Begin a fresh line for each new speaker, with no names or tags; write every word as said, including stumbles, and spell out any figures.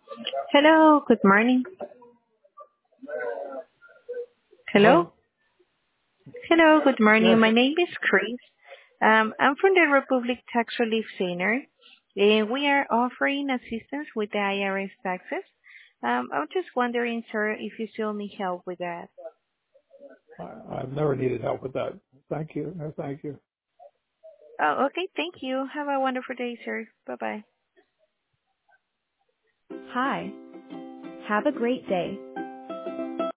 Hello, good morning. Hello?
Hello?
Hello, good morning.
Yes.
My name is Chris. Um, I'm from the Republic Tax Relief Center, and we are offering assistance with the I R S taxes. Um, I'm just wondering, sir, if you still need help with that.
I, I've never needed help with that. Thank you. No, thank you.
Oh, okay. Thank you. Have a wonderful day, sir. Bye-bye.
Hi. Have a great day.